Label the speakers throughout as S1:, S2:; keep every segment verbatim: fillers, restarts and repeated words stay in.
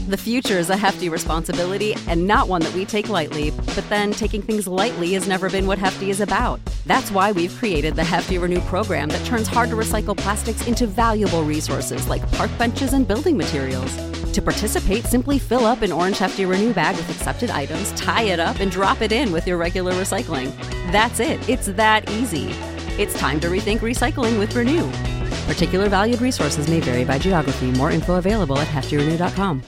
S1: The future is a hefty responsibility and not one that we take lightly, but then taking things lightly has never been what Hefty is about. That's why we've created the Hefty Renew program that turns hard-to-recycle plastics into valuable resources like park benches and building materials. To participate, simply fill up an orange Hefty Renew bag with accepted items, tie it up, and drop it in with your regular recycling. That's it. It's that easy. It's time to rethink recycling with Renew. Particular valued resources may vary by geography. More info available at hefty renew dot com.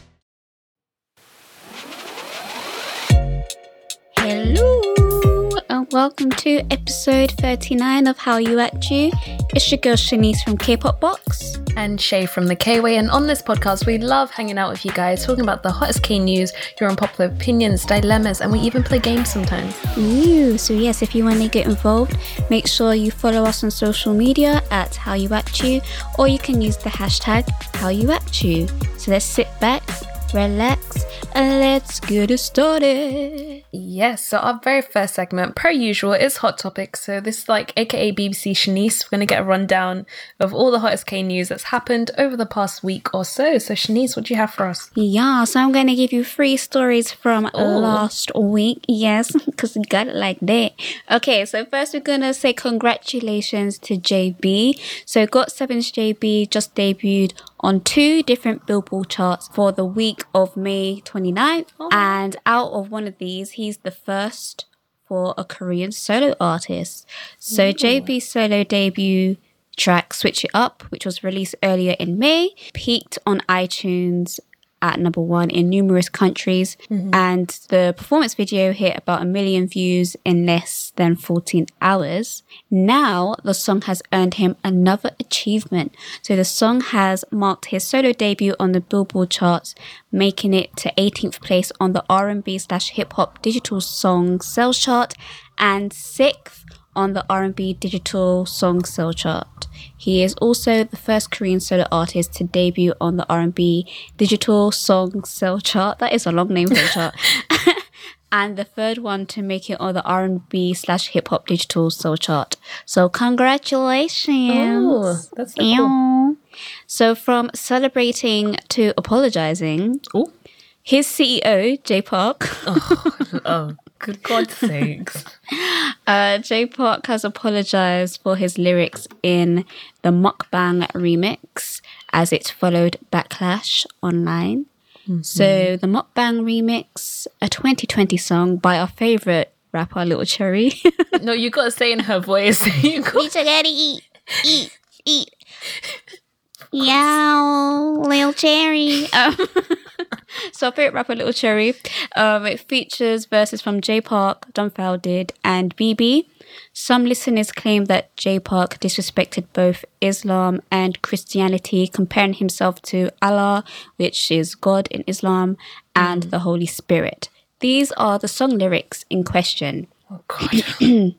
S2: Hello and welcome to episode thirty-nine of How You At You. It's your girl Shanice from K-Pop Box.
S3: And Shay from the K-Way, and on this podcast we love hanging out with you guys, talking about the hottest K news, your unpopular opinions, dilemmas, and we even play games sometimes.
S2: Ooh, so yes, if you want to get involved, make sure you follow us on social media at How You At You, or you can use the hashtag How You At You. So let's sit back, relax, and let's get it started.
S3: Yes, so our very first segment, per usual, is Hot Topics. So this is like A K A B B C Shanice. We're going to get a rundown of all the hottest K news that's happened over the past week or so. So Shanice, what do you have for us?
S2: Yeah, so I'm going to give you three stories from
S3: Ooh.
S2: last week. Yes, because we got it like that. Okay, so first we're going to say congratulations to J B. So got seven's J B just debuted on two different Billboard charts for the week of May twenty-ninth. Oh. And out of one of these, he's the first for a Korean solo artist. So Ooh. J B's solo debut track, Switch It Up, which was released earlier in May, peaked on iTunes at number one in numerous countries, mm-hmm. and the performance video hit about a million views in less than fourteen hours. Now, the song has earned him another achievement. So the song has marked his solo debut on the Billboard charts, making it to eighteenth place on the R and B slash hip-hop digital song sales chart and sixth on the R and B digital song sale chart. He is also the first Korean solo artist to debut on the R and B digital song sale chart. That is a long name for the chart. And the third one to make it on the R and B slash hip hop digital sale chart. So congratulations.
S3: Oh, that's so cool.
S2: So from celebrating to apologizing,
S3: Ooh.
S2: His C E O, Jay Park.
S3: oh, oh. Good God's sakes.
S2: Uh, Jay Park has apologized for his lyrics in the Mukbang remix as it followed backlash online. Mm-hmm. So the Mukbang remix, a twenty twenty song by our favorite rapper, Lil Cherry.
S3: No, you got to say in her voice. You got-
S2: we together eat, eat, eat. Yow, Lil Cherry. Um, so our favorite rapper, Lil Cherry. Um, it features verses from Jay Park, Dumbfounded, and B B. Some listeners claim that Jay Park disrespected both Islam and Christianity, comparing himself to Allah, which is God in Islam, and mm. the Holy Spirit. These are the song lyrics in question.
S3: Oh, God.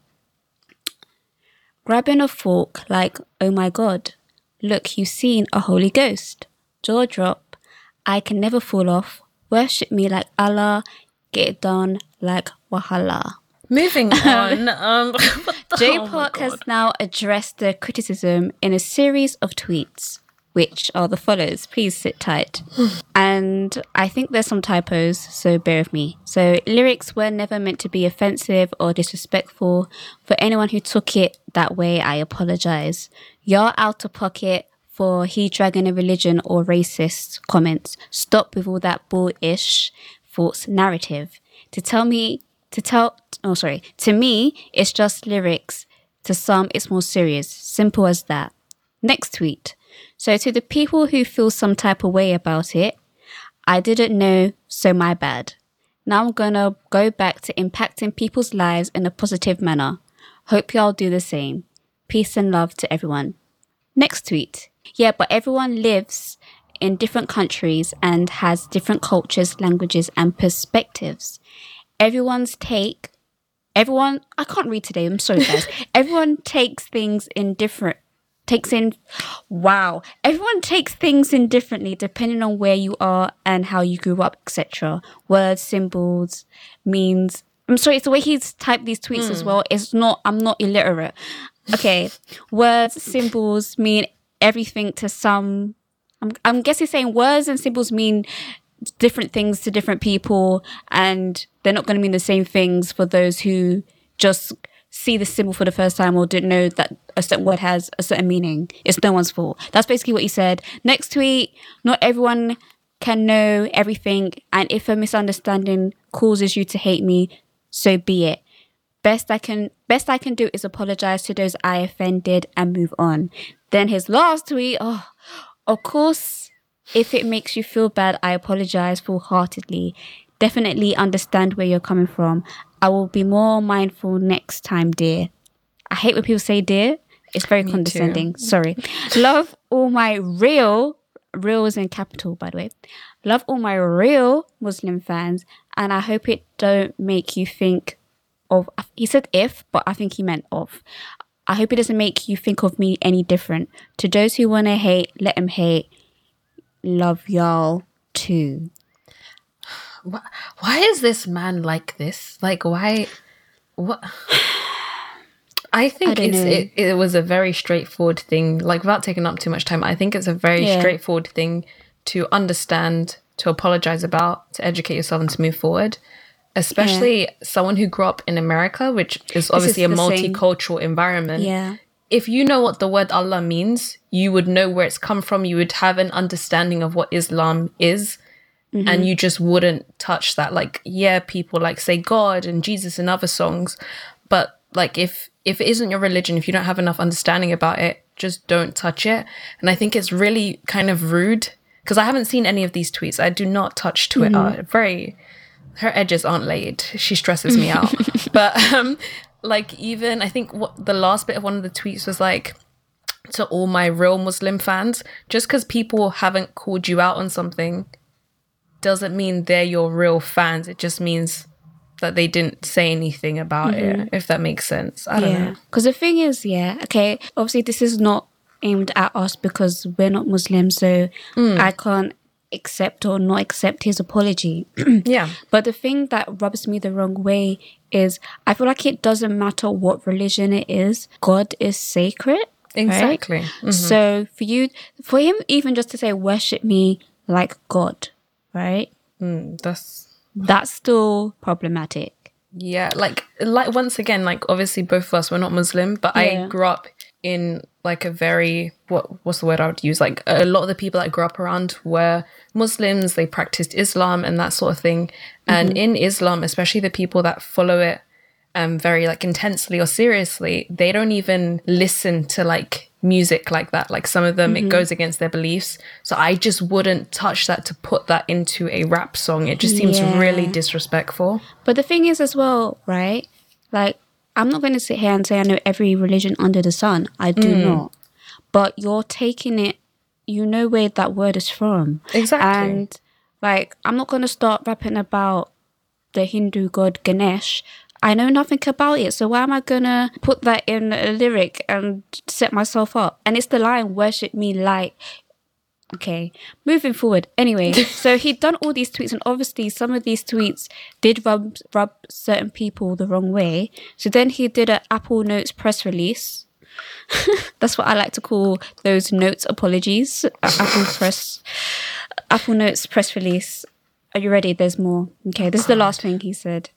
S2: Grabbing a fork like, oh my God. Look, you've seen a Holy Ghost. Jaw drop. I can never fall off. Worship me like Allah. Get it done like Wahala.
S3: Moving on. um,
S2: Jay
S3: oh
S2: Park has now addressed the criticism in a series of tweets, which are the follows. Please sit tight. And I think there's some typos, so bear with me. So lyrics were never meant to be offensive or disrespectful. For anyone who took it that way, I apologize. You're out of pocket for he dragging a religion or racist comments. Stop with all that bullish false narrative. To tell me, to tell, oh sorry, to me, it's just lyrics. To some, it's more serious. Simple as that. Next tweet. So to the people who feel some type of way about it, I didn't know, so my bad. Now I'm gonna go back to impacting people's lives in a positive manner. Hope y'all do the same. Peace and love to everyone. Next tweet. Yeah, but everyone lives in different countries and has different cultures, languages, and perspectives. Everyone's take, everyone, I can't read today, I'm sorry guys. Everyone takes things in different, takes in, wow. Everyone takes things in differently depending on where you are and how you grew up, et cetera. Words, symbols, means. I'm sorry, it's the way he's typed these tweets mm. as well. It's not, I'm not illiterate. Okay, words, symbols mean everything to some. I'm, I'm guessing saying words and symbols mean different things to different people, and they're not going to mean the same things for those who just see the symbol for the first time or didn't know that a certain word has a certain meaning. It's no one's fault. That's basically what he said. Next tweet, not everyone can know everything, and if a misunderstanding causes you to hate me, so be it. Best I can best I can do is apologize to those I offended and move on. Then his last tweet, oh, of course, if it makes you feel bad, I apologize full-heartedly. Definitely understand where you're coming from. I will be more mindful next time, dear. I hate when people say dear. It's very
S3: Me
S2: condescending.
S3: too.
S2: Sorry. Love all my real, real is in capital, by the way. Love all my real Muslim fans, and I hope it don't make you think of, he said if, but I think he meant of. I hope it doesn't make you think of me any different. To those who want to hate, let them hate. Love y'all too.
S3: Why is this man like this? Like, why? What? I think
S2: I don't
S3: it's,
S2: know.
S3: it, it was a very straightforward thing. Like, without taking up too much time, I think it's a very
S2: Yeah.
S3: straightforward thing to understand, to apologize about, to educate yourself and to move forward. Especially someone who grew up in America, which is obviously
S2: is
S3: a
S2: the same.
S3: multicultural environment.
S2: Yeah.
S3: If you know what the word Allah means, you would know where it's come from. You would have an understanding of what Islam is.
S2: Mm-hmm.
S3: And you just wouldn't touch that. Like, yeah, people like say God and Jesus in other songs. But like, if, if it isn't your religion, if you don't have enough understanding about it, just don't touch it. And I think it's really kind of rude because I haven't seen any of these tweets. I do not touch Twitter.
S2: Mm-hmm.
S3: Very, her edges aren't laid. She stresses me out. But um, like, even I think what the last bit of one of the tweets was like, to all my real Muslim fans, just because people haven't called you out on something doesn't mean they're your real fans. It just means that they didn't say anything about
S2: Mm-hmm.
S3: it, if that makes sense. I don't
S2: Yeah.
S3: know.
S2: Because the thing is, yeah, okay, obviously this is not aimed at us because we're not Muslim, so I can't accept or not accept his apology.
S3: Yeah.
S2: But the thing that rubs me the wrong way is I feel like it doesn't matter what religion it is, God is sacred. right?
S3: Exactly. Mhm.
S2: So for you, for him even just to say, worship me like God, right?
S3: Mm, that's
S2: That's still problematic.
S3: yeah. Like like once again, like obviously both of us were not Muslim, but
S2: Yeah.
S3: I grew up in like a very what what's the word I would use? Like a lot of the people that I grew up around were Muslims. They practiced Islam and that sort of thing. And
S2: Mm-hmm.
S3: in Islam, especially the people that follow it um very like intensely or seriously, they don't even listen to like music like that. Like some of them
S2: Mm-hmm.
S3: it goes against their beliefs. So I just wouldn't touch that to put that into a rap song. It just seems
S2: Yeah.
S3: really disrespectful.
S2: But the thing is as well, right? Like, I'm not going to sit here and say I know every religion under the sun. I do not. But you're taking it, you know where that word is from.
S3: Exactly.
S2: And, like, I'm not going to start rapping about the Hindu god Ganesh. I know nothing about it. So why am I going to put that in a lyric and set myself up? And it's the line, worship me like... Okay, moving forward. Anyway, so he'd done all these tweets, and obviously some of these tweets did rub rub certain people the wrong way. So then he did an Apple Notes press release. That's what I like to call those notes apologies. Apple press, Apple Notes press release. Are you ready? There's more. Okay, this is the last thing he said.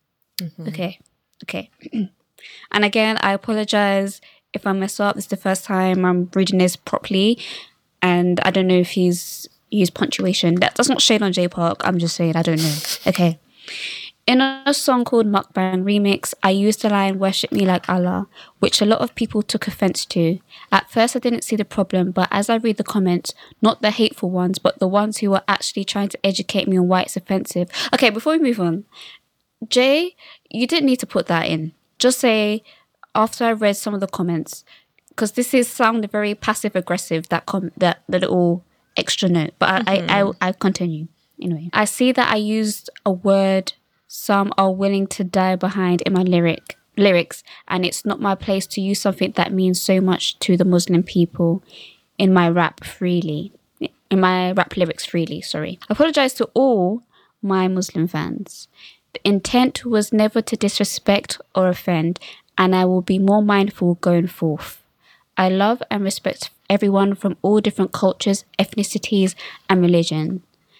S2: Okay, okay. And again, I apologize if I mess up. This is the first time I'm reading this properly. And I don't know if he's used punctuation. That, that's not shade on J Park. I'm just saying, I don't know. Okay. In a song called Mukbang Remix, I used the line, worship me like Allah, which a lot of people took offense to. At first, I didn't see the problem, but as I read the comments, not the hateful ones, but the ones who were actually trying to educate me on why it's offensive. Okay, before we move on, Jay, you didn't need to put that in. Just say, after I read some of the comments, because this is sounded very passive aggressive, that com- that the little extra note. But I, I, I I continue anyway. I see that I used a word some are willing to die behind in my lyric lyrics, and it's not my place to use something that means so much to the Muslim people in my rap freely, in my rap lyrics freely. Sorry. I apologize to all my Muslim fans. The intent was never to disrespect or offend, and I will be more mindful going forth. I love and respect everyone from all different cultures, ethnicities, and religion.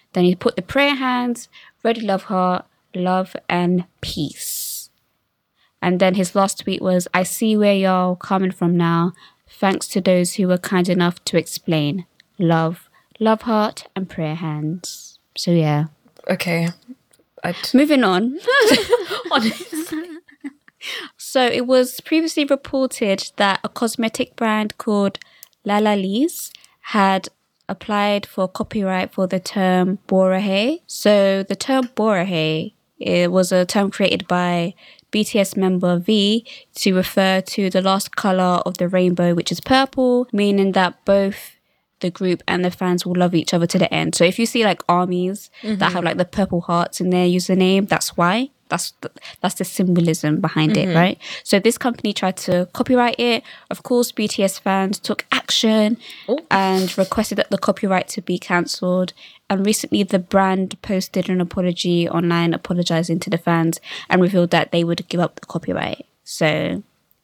S2: Then he put the prayer hands, ready love heart, love and peace. And then his last tweet was, I see where y'all coming from now. Thanks to those who were kind enough to explain. Love, love heart and prayer hands. So yeah.
S3: Okay. I'd...
S2: Moving on.
S3: Honestly.
S2: So it was previously reported that a cosmetic brand called Lala Lee's had applied for copyright for the term borahae. So the term borahae, it was a term created by B T S member V to refer to the last colour of the rainbow, which is purple, meaning that both the group and the fans will love each other to the end. So if you see like armies mm-hmm. that have like the purple hearts in their username, that's why. That's the, that's the symbolism behind mm-hmm. it, right? So this company tried to copyright it. Of course, B T S fans took action oh. and requested that the copyright to be cancelled. And recently, the brand posted an apology online, apologising to the fans and revealed that they would give up the copyright. So,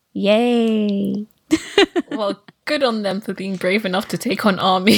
S2: yay!
S3: Well, good on them for being brave enough to take on ARMY.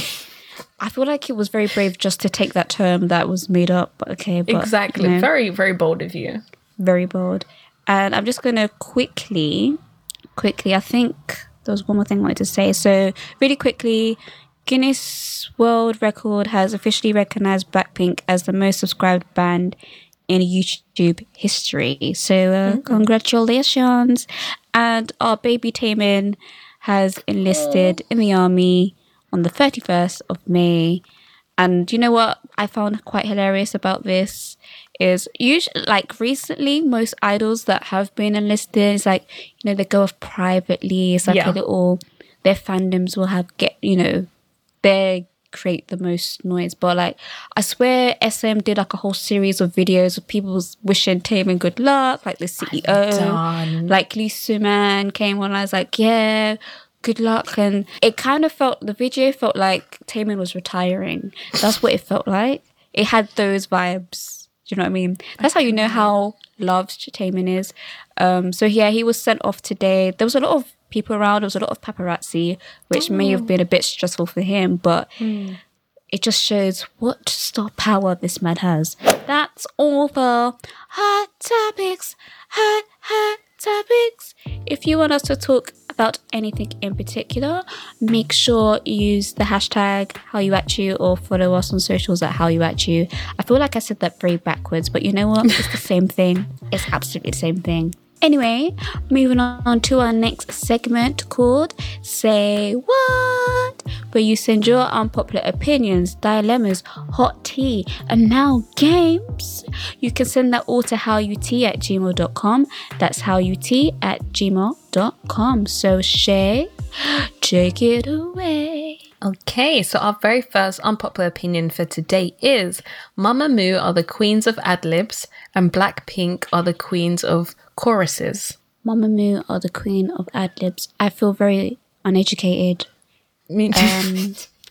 S2: I feel like it was very brave just to take that term that was made up. But okay, but,
S3: exactly. You know, very, very bold of you.
S2: Very bold. And I'm just going to quickly, quickly, I think there was one more thing I wanted to say. So really quickly, Guinness World Record has officially recognised Blackpink as the most subscribed band in YouTube history. So uh, mm-hmm. congratulations. And our baby Taemin has enlisted oh. in the army on the thirty-first of May. And you know what I found quite hilarious about this is usually, like recently, most idols that have been enlisted, it's like, you know, they go off privately. It's like yeah. a little, their fandoms will have get, you know, they create the most noise. But like, I swear S M did like a whole series of videos of people wishing Taemin good luck, like the C E O, like Lee Soo-man came on. I was like, yeah, good luck. And it kind of felt, the video felt like Taemin was retiring. That's what it felt like. It had those vibes. Do you know what I mean? That's how you know how loved Taemin is. Um, so yeah, he was sent off today. There was a lot of people around. There was a lot of paparazzi, which oh. may have been a bit stressful for him, but mm. it just shows what star power this man has. That's all for Hot Topics. Hot, hot topics. If you want us to talk about anything in particular, make sure you use the hashtag how you at you or follow us on socials at how you at you. I feel like I said that very backwards, but you know what? It's the same thing. It's absolutely the same thing. Anyway, moving on to our next segment called Say What, where you send your unpopular opinions, dilemmas, hot tea, and now games. You can send that all to howut at gmail dot com. That's howut at gmail dot com. So Shay, take it away.
S3: Okay, so our very first unpopular opinion for today is Mamamoo are the queens of ad-libs and Blackpink are the queens of choruses.
S2: Mamamoo are the queen of ad-libs. I feel very uneducated.
S3: Me too.
S2: Um,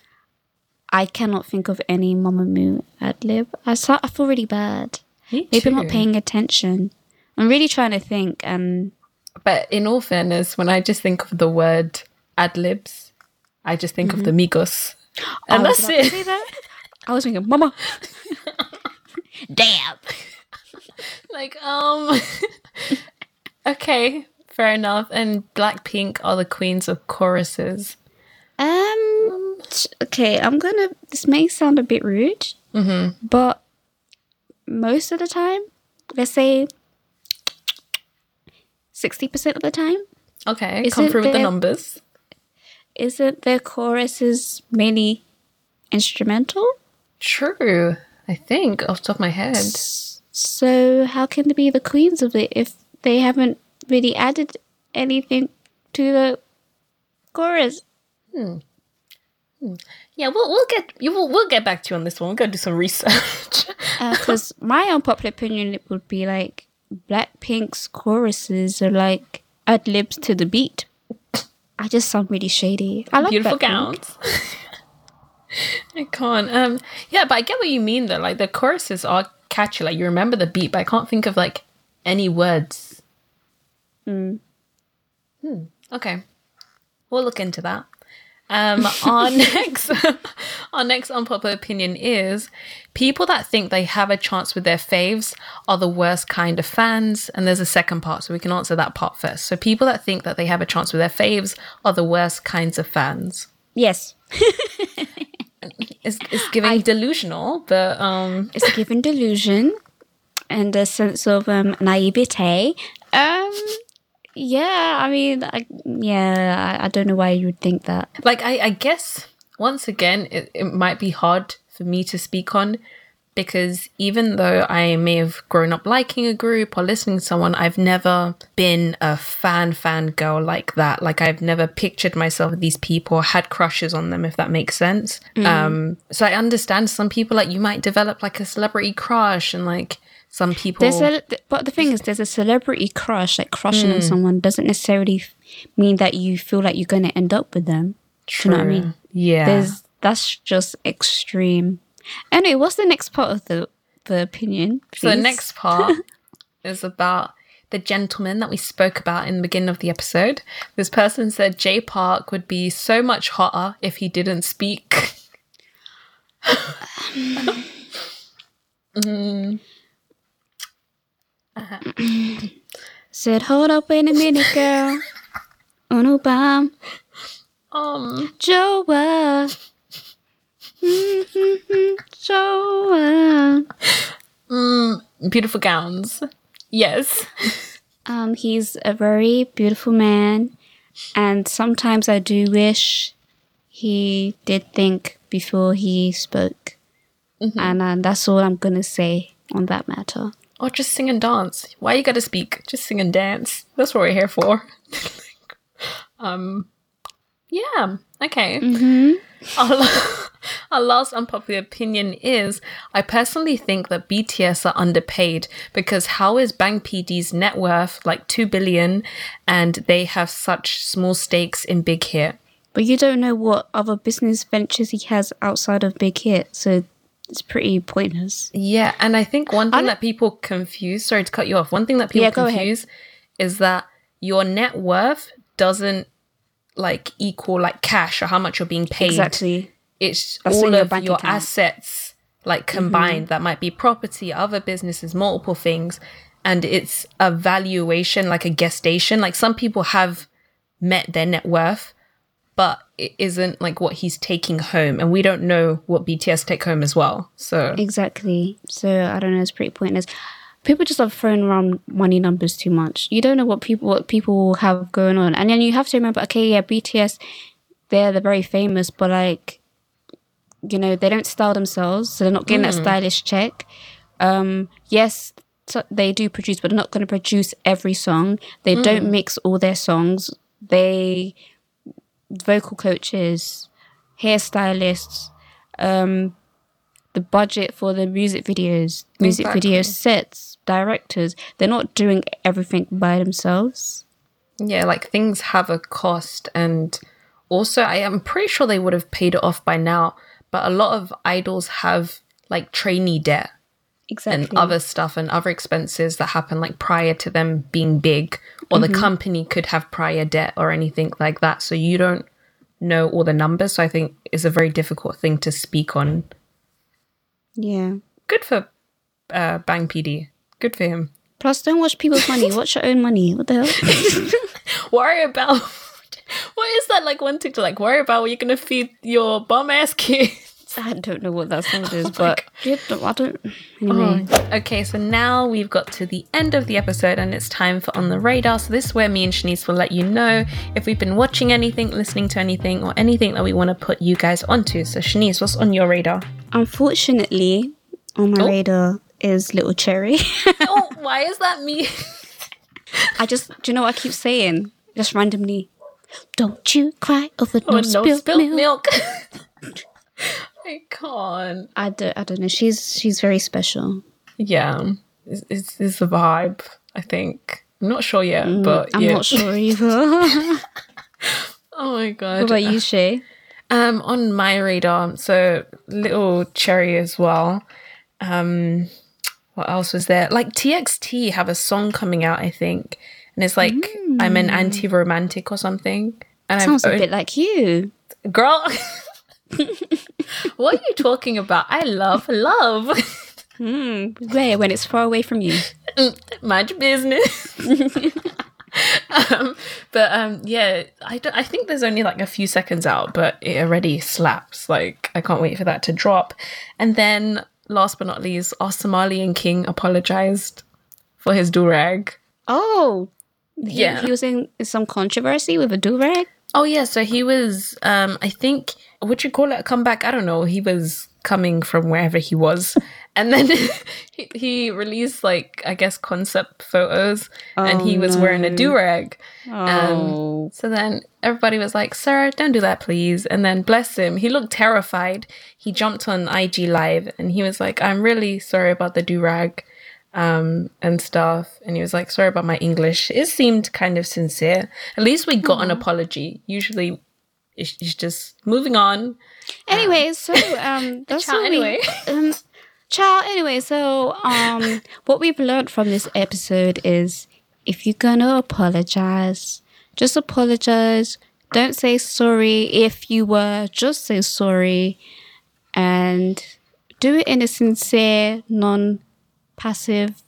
S2: I cannot think of any Mamamoo ad-lib. I, start, I feel really bad.
S3: Me
S2: Maybe
S3: too.
S2: I'm not paying attention. I'm really trying to think. And
S3: But in all fairness, when I just think of the word ad-libs, I just think mm-hmm. of the Migos. And
S2: oh,
S3: that's
S2: did I
S3: it.
S2: say that? I was thinking, Mama. Damn.
S3: Like, um... okay, fair enough. And Blackpink are the queens of choruses.
S2: Um. Okay, I'm gonna... This may sound a bit rude,
S3: mm-hmm.
S2: but most of the time, let's say sixty percent of the time.
S3: Okay, come through with the numbers.
S2: Isn't their choruses mainly instrumental?
S3: True, I think, off the top of my head.
S2: So how can they be the queens of it if they haven't really added anything to the chorus?
S3: Hmm. hmm. Yeah, we'll we'll get you we'll, we'll get back to you on this one. We're gonna do some research.
S2: Because uh, my unpopular opinion it would be like Blackpink's choruses are like ad libs to the beat. I just sound really shady. I love
S3: beautiful
S2: Blackpink.
S3: Gowns. I can't. Um, yeah, but I get what you mean though. Like the choruses are catchy. Like you remember the beat, but I can't think of like any words.
S2: Mm.
S3: Hmm. Okay, we'll look into that. Um, our next, our next unpopular opinion is people that think they have a chance with their faves are the worst kind of fans. And there's a second part, so we can answer that part first. So people that think that they have a chance with their faves are the worst kinds of fans.
S2: Yes.
S3: It's, it's giving I, delusional, but um,
S2: it's giving delusion and a sense of um naivete. Um. Yeah, I mean, I, yeah, I, I don't know why you would think that.
S3: Like, I, I guess, once again, it, it might be hard for me to speak on because even though I may have grown up liking a group or listening to someone, I've never been a fan, fan girl like that. Like, I've never pictured myself with these people, had crushes on them, if that makes sense. Mm. Um, so I understand some people, like, you might develop, like, a celebrity crush and, like, some people...
S2: There's a, but the thing is, there's a celebrity crush, like crushing mm. on someone doesn't necessarily f- mean that you feel like you're going to end up with them.
S3: True.
S2: Do you know what I mean?
S3: Yeah.
S2: There's, that's just extreme. Anyway, what's the next part of the, the opinion, please?
S3: So the next part is about the gentleman that we spoke about in the beginning of the episode. This person said Jay Park would be so much hotter if he didn't speak. mm.
S2: Uh-huh. Said, hold up, wait a minute, girl. Oh no, bomb.
S3: Um,
S2: Joa. Mm-hmm, Joa.
S3: Mm, beautiful gowns. Yes.
S2: Um, he's a very beautiful man, and sometimes I do wish he did think before he spoke, mm-hmm. and uh, that's all I'm gonna say on that matter.
S3: Or just sing and dance. Why you gotta speak? Just sing and dance. That's what we're here for. um, yeah. Okay.
S2: Mm-hmm.
S3: Our, our last unpopular opinion is, I personally think that B T S are underpaid because how is Bang P D's net worth like two billion and they have such small stakes in Big Hit?
S2: But you don't know what other business ventures he has outside of Big Hit, so it's pretty pointless.
S3: Yeah, and I think one thing that people confuse, sorry to cut you off, one thing that people yeah, confuse is that your net worth doesn't like equal like cash or how much you're being paid.
S2: Exactly.
S3: It's
S2: That's
S3: all
S2: your
S3: of your account. assets like combined. Mm-hmm. That might be property, other businesses, multiple things. And it's a valuation, like a gestation. Like some people have met their net worth, but it isn't like what he's taking home. And we don't know what B T S take home as well. So
S2: exactly. So I don't know, it's pretty pointless. People just have thrown around money numbers too much. You don't know what people what people have going on. And then you have to remember, okay, yeah, B T S, they're they're very famous, but like, you know, they don't style themselves, so they're not getting mm. that stylish check. Um, yes, so they do produce, but they're not going to produce every song. They mm. don't mix all their songs. They vocal coaches, hairstylists, um, the budget for the music videos, music exactly. video sets, directors. They're not doing everything by themselves.
S3: Yeah, like things have a cost, and also I am pretty sure they would have paid it off by now. But a lot of idols have like trainee debt. Exactly. And other stuff and other expenses that happen like prior to them being big, or mm-hmm. the company could have prior debt or anything like that. So you don't know all the numbers. So I think it's a very difficult thing to speak on.
S2: Yeah.
S3: Good for uh, Bang P D. Good for him.
S2: Plus, don't watch people's money. Watch your own money. What the hell?
S3: Worry about... What is that like one to like worry about what you're going to feed your bum ass kids?
S2: I don't know what that sound is, oh but yeah, I don't. Anyway.
S3: Oh. Okay, so now we've got to the end of the episode and it's time for On the Radar. So this is where me and Shanice will let you know if we've been watching anything, listening to anything, or anything that we want to put you guys onto. So Shanice, what's on your radar?
S2: Unfortunately, on my oh. radar is Little Cherry.
S3: Oh, why is that me?
S2: I just, do you know what I keep saying? Just randomly. Don't you cry over
S3: oh,
S2: no,
S3: no
S2: spilled,
S3: spilled
S2: milk.
S3: milk. I can't.
S2: I don't, I don't know. She's she's very special.
S3: Yeah. It's, it's, it's a vibe, I think. I'm not sure yet, mm, but
S2: I'm
S3: yeah.
S2: not sure either.
S3: Oh my God.
S2: What about you, Shay?
S3: Um, on my radar, so Little Cherry as well. Um, what else was there? Like T X T have a song coming out, I think. And it's like, mm. I'm an anti-romantic or something. And
S2: Sounds
S3: I've
S2: a bit like you.
S3: Girl, what are you talking about? I love love.
S2: Hmm. Where? When it's far away from you?
S3: Mind your business. um, but um, yeah, I, don't, I think there's only like a few seconds out, but it already slaps. Like, I can't wait for that to drop. And then, last but not least, our Somalian king apologized for his do-rag.
S2: Oh, he,
S3: Yeah.
S2: he was in some controversy with a do-rag?
S3: Oh, yeah, so he was, um, I think, would you call it a comeback? I don't know. He was coming from wherever he was. And then he, he released, like, I guess, concept photos. and
S2: Oh,
S3: he was wearing a
S2: no.
S3: do-rag.
S2: Oh.
S3: Um, so then everybody was like, sir, don't do that, please. And then, bless him, he looked terrified. He jumped on I G Live and he was like, I'm really sorry about the do-rag um, and stuff. And he was like, sorry about my English. It seemed kind of sincere. At least we got an apology. Usually it's, it's just moving on.
S2: Anyway, so um, that's
S3: Ciao,
S2: what
S3: anyway.
S2: we. Um, ciao. Anyway, so um, what we've learned from this episode is if you're gonna apologize, just apologize. Don't say sorry if you were. Just say sorry, and do it in a sincere, non-passive,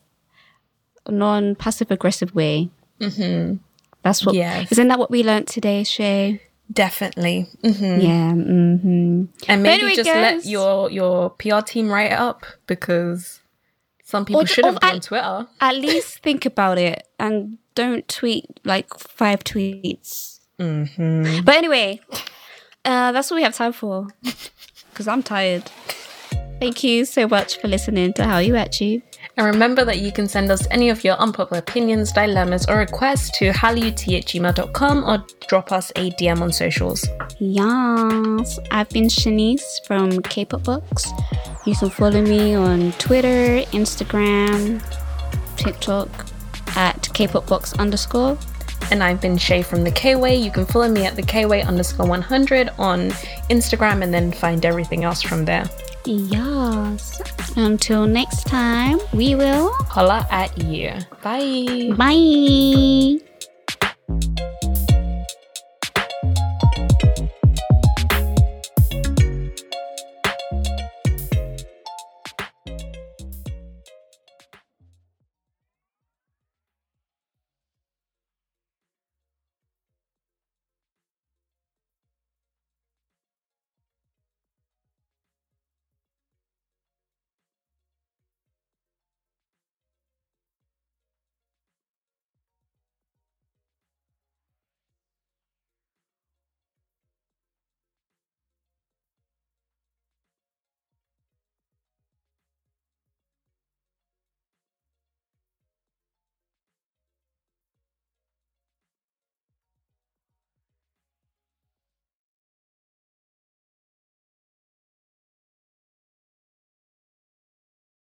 S2: non-passive aggressive way. Mm-hmm. That's what.
S3: Yes.
S2: Isn't that what we learned today, Shay?
S3: Definitely. Mm-hmm.
S2: Yeah. Mm-hmm.
S3: And maybe
S2: anyway,
S3: just
S2: guys-
S3: let your, your P R team write it up because some people
S2: Or-
S3: should have
S2: or
S3: been
S2: I-
S3: on Twitter.
S2: At least think about it and don't tweet like five tweets.
S3: Mm-hmm.
S2: But anyway, uh, that's all we have time for because I'm tired. Thank you so much for listening to How You At You.
S3: And remember that you can send us any of your unpopular opinions, dilemmas, or requests to howut at gmail dot com or drop us a D M on socials.
S2: Yes, I've been Shanice from K-Pop Box. You can follow me on Twitter, Instagram, TikTok at K-Pop Box underscore.
S3: And I've been Shay from the K-Way. You can follow me at the K-Way underscore one hundred on Instagram and then find everything else from there.
S2: Yes. Until next time, we will.
S3: Holla at you. Bye.
S2: Bye.